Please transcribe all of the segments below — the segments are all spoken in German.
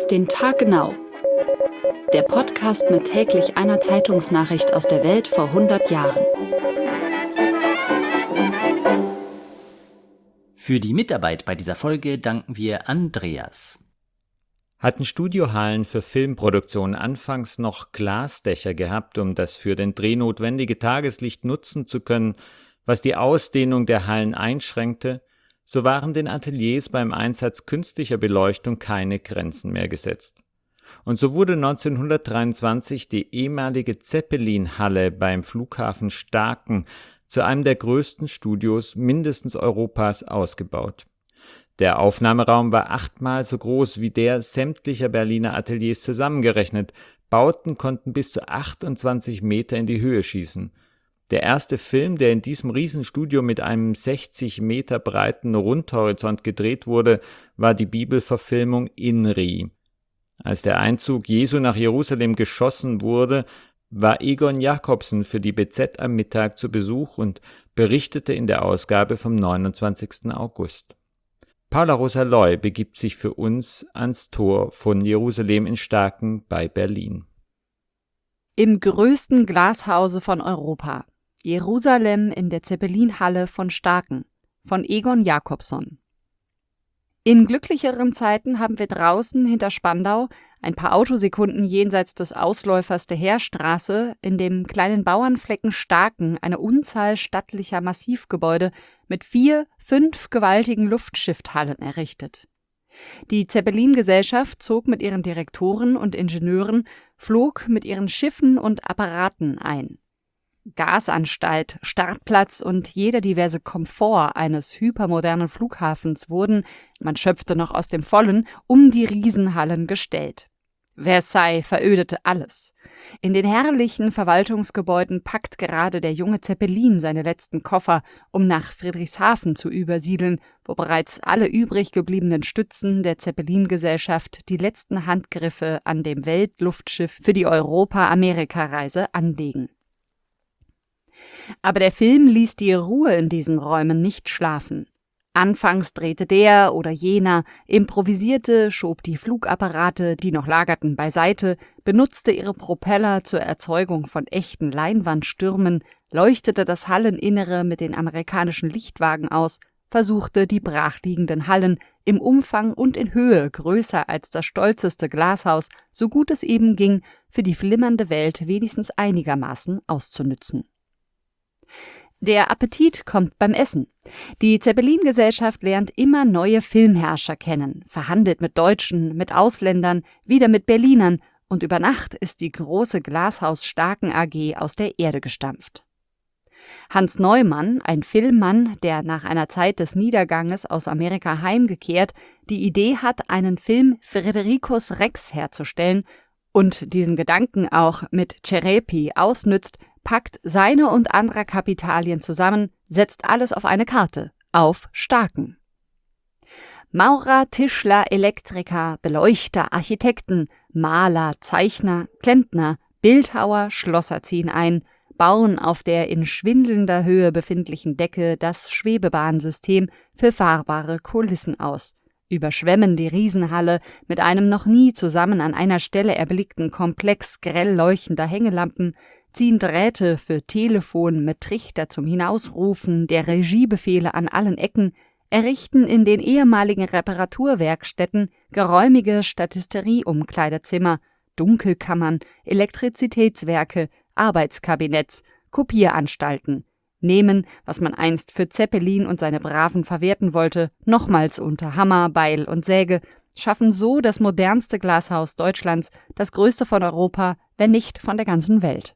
den Tag genau. Der Podcast mit täglich einer Zeitungsnachricht aus der Welt vor 100 Jahren. Für die Mitarbeit bei dieser Folge danken wir Andreas. Hatten Studiohallen für Filmproduktionen anfangs noch Glasdächer gehabt, um das für den Dreh notwendige Tageslicht nutzen zu können, was die Ausdehnung der Hallen einschränkte, so waren den Ateliers beim Einsatz künstlicher Beleuchtung keine Grenzen mehr gesetzt. Und so wurde 1923 die ehemalige Zeppelin-Halle beim Flughafen Staaken zu einem der größten Studios mindestens Europas ausgebaut. Der Aufnahmeraum war 8-mal so groß wie der sämtlicher Berliner Ateliers zusammengerechnet. Bauten konnten bis zu 28 Meter in die Höhe schießen. Der erste Film, der in diesem Riesenstudio mit einem 60 Meter breiten Rundhorizont gedreht wurde, war die Bibelverfilmung Inri. Als der Einzug Jesu nach Jerusalem geschossen wurde, war Egon Jacobsen für die BZ am Mittag zu Besuch und berichtete in der Ausgabe vom 29. August. Paula Rosa Loy begibt sich für uns ans Tor von Jerusalem in Staaken bei Berlin. Im größten Glashause von Europa. Jerusalem in der Zeppelin-Halle von Staaken von Egon Jacobson. In glücklicheren Zeiten haben wir draußen hinter Spandau, ein paar Autosekunden jenseits des Ausläufers der Heerstraße, in dem kleinen Bauernflecken Staaken eine Unzahl stattlicher Massivgebäude mit 4, 5 gewaltigen Luftschiffhallen errichtet. Die Zeppelin-Gesellschaft zog mit ihren Direktoren und Ingenieuren, flog mit ihren Schiffen und Apparaten ein. Gasanstalt, Startplatz und jeder diverse Komfort eines hypermodernen Flughafens wurden, man schöpfte noch aus dem Vollen, um die Riesenhallen gestellt. Versailles verödete alles. In den herrlichen Verwaltungsgebäuden packt gerade der junge Zeppelin seine letzten Koffer, um nach Friedrichshafen zu übersiedeln, wo bereits alle übrig gebliebenen Stützen der Zeppelin-Gesellschaft die letzten Handgriffe an dem Weltluftschiff für die Europa-Amerika-Reise anlegen. Aber der Film ließ die Ruhe in diesen Räumen nicht schlafen. Anfangs drehte der oder jener, improvisierte, schob die Flugapparate, die noch lagerten, beiseite, benutzte ihre Propeller zur Erzeugung von echten Leinwandstürmen, leuchtete das Halleninnere mit den amerikanischen Lichtwagen aus, versuchte die brachliegenden Hallen im Umfang und in Höhe größer als das stolzeste Glashaus, so gut es eben ging, für die flimmernde Welt wenigstens einigermaßen auszunützen. Der Appetit kommt beim Essen. Die Zeppelin-Gesellschaft lernt immer neue Filmherrscher kennen, verhandelt mit Deutschen, mit Ausländern, wieder mit Berlinern und über Nacht ist die große Glashaus Staaken AG aus der Erde gestampft. Hans Neumann, ein Filmmann, der nach einer Zeit des Niederganges aus Amerika heimgekehrt, die Idee hat, einen Film Fredericus Rex herzustellen und diesen Gedanken auch mit Cerepi ausnützt, packt seine und anderer Kapitalien zusammen, setzt alles auf eine Karte, auf Staaken. Maurer, Tischler, Elektriker, Beleuchter, Architekten, Maler, Zeichner, Klempner, Bildhauer, Schlosser ziehen ein, bauen auf der in schwindelnder Höhe befindlichen Decke das Schwebebahnsystem für fahrbare Kulissen aus, überschwemmen die Riesenhalle mit einem noch nie zusammen an einer Stelle erblickten Komplex grell leuchtender Hängelampen, ziehen Drähte für Telefon mit Trichter zum Hinausrufen der Regiebefehle an allen Ecken, errichten in den ehemaligen Reparaturwerkstätten geräumige Statisterie-Umkleidezimmer, Dunkelkammern, Elektrizitätswerke, Arbeitskabinetts, Kopieranstalten, nehmen, was man einst für Zeppelin und seine Braven verwerten wollte, nochmals unter Hammer, Beil und Säge, schaffen so das modernste Glashaus Deutschlands, das größte von Europa, wenn nicht von der ganzen Welt.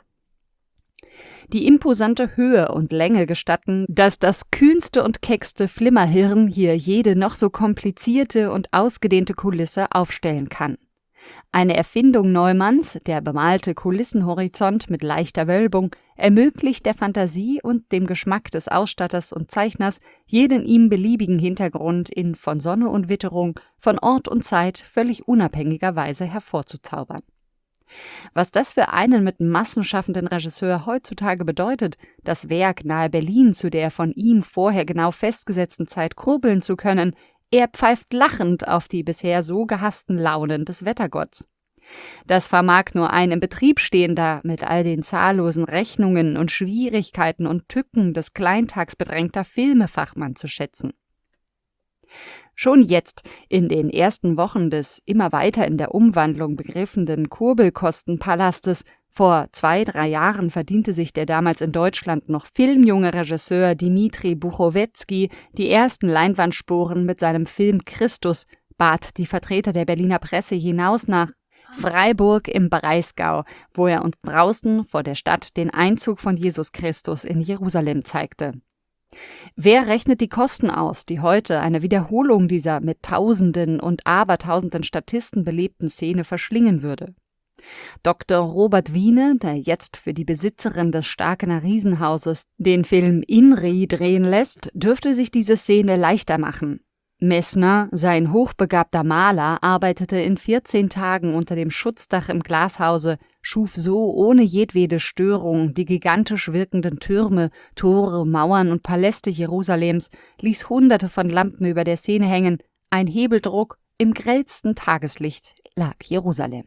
Die imposante Höhe und Länge gestatten, dass das kühnste und keckste Flimmerhirn hier jede noch so komplizierte und ausgedehnte Kulisse aufstellen kann. Eine Erfindung Neumanns, der bemalte Kulissenhorizont mit leichter Wölbung, ermöglicht der Fantasie und dem Geschmack des Ausstatters und Zeichners, jeden ihm beliebigen Hintergrund in von Sonne und Witterung, von Ort und Zeit völlig unabhängiger Weise hervorzuzaubern. Was das für einen mit Massen schaffenden Regisseur heutzutage bedeutet, das Werk nahe Berlin zu der von ihm vorher genau festgesetzten Zeit kurbeln zu können, Er pfeift lachend auf die bisher so gehassten Launen des Wettergotts. Das vermag nur ein im Betrieb stehender, mit all den zahllosen Rechnungen und Schwierigkeiten und Tücken des kleintags bedrängter Filmefachmann zu schätzen. Schon jetzt, in den ersten Wochen des immer weiter in der Umwandlung begriffenen Kurbelkostenpalastes, vor 2-3 Jahren verdiente sich der damals in Deutschland noch filmjunge Regisseur Dimitri Buchowetski die ersten Leinwandspuren mit seinem Film Christus, bat die Vertreter der Berliner Presse hinaus nach Freiburg im Breisgau, wo er uns draußen vor der Stadt den Einzug von Jesus Christus in Jerusalem zeigte. Wer rechnet die Kosten aus, die heute eine Wiederholung dieser mit Tausenden und Abertausenden Statisten belebten Szene verschlingen würde? Dr. Robert Wiene, der jetzt für die Besitzerin des Starkener Riesenhauses den Film Inri drehen lässt, dürfte sich diese Szene leichter machen. Messner, sein hochbegabter Maler, arbeitete in 14 Tagen unter dem Schutzdach im Glashause, schuf so ohne jedwede Störung die gigantisch wirkenden Türme, Tore, Mauern und Paläste Jerusalems, ließ Hunderte von Lampen über der Szene hängen, ein Hebeldruck, im grellsten Tageslicht lag Jerusalem.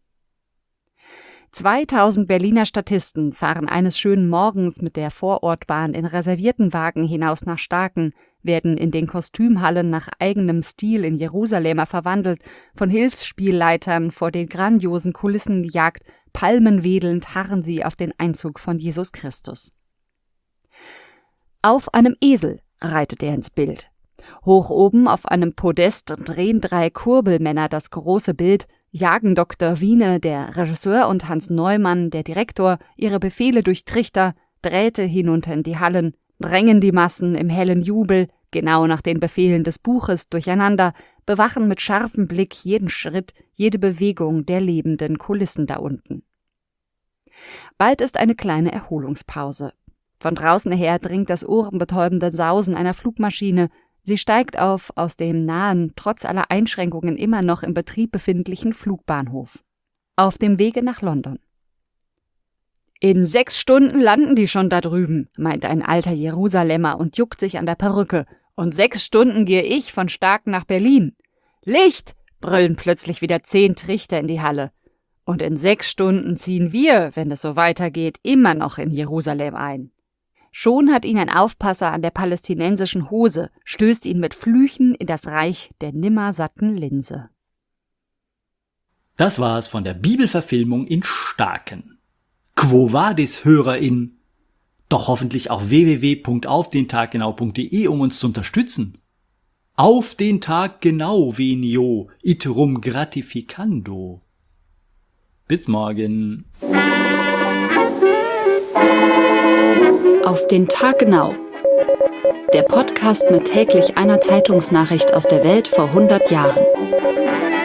2000 Berliner Statisten fahren eines schönen Morgens mit der Vorortbahn in reservierten Wagen hinaus nach Starken, werden in den Kostümhallen nach eigenem Stil in Jerusalemer verwandelt, von Hilfsspielleitern vor den grandiosen Kulissen gejagt, palmenwedelnd harren sie auf den Einzug von Jesus Christus. Auf einem Esel reitet er ins Bild. Hoch oben auf einem Podest drehen 3 Kurbelmänner das große Bild, jagen Dr. Wiene, der Regisseur, und Hans Neumann, der Direktor, ihre Befehle durch Trichter, Drähte hinunter in die Hallen, drängen die Massen im hellen Jubel, genau nach den Befehlen des Buches, durcheinander, bewachen mit scharfem Blick jeden Schritt, jede Bewegung der lebenden Kulissen da unten. Bald ist eine kleine Erholungspause. Von draußen her dringt das ohrenbetäubende Sausen einer Flugmaschine. Sie steigt auf aus dem nahen, trotz aller Einschränkungen immer noch im Betrieb befindlichen Flugbahnhof. Auf dem Wege nach London. »In 6 Stunden landen die schon da drüben«, meint ein alter Jerusalemer und juckt sich an der Perücke. »Und 6 Stunden gehe ich von Starken nach Berlin.« »Licht!« brüllen plötzlich wieder 10 Trichter in die Halle. »Und in 6 Stunden ziehen wir, wenn es so weitergeht, immer noch in Jerusalem ein.« Schon hat ihn ein Aufpasser an der palästinensischen Hose, stößt ihn mit Flüchen in das Reich der nimmersatten Linse. Das war's von der Bibelverfilmung in Starken. Quo vadis, HörerInnen? Doch hoffentlich auf www.aufdentaggenau.de, um uns zu unterstützen. Auf den Tag genau, venio, iterum gratificando. Bis morgen. Auf den Tag genau. Der Podcast mit täglich einer Zeitungsnachricht aus der Welt vor 100 Jahren.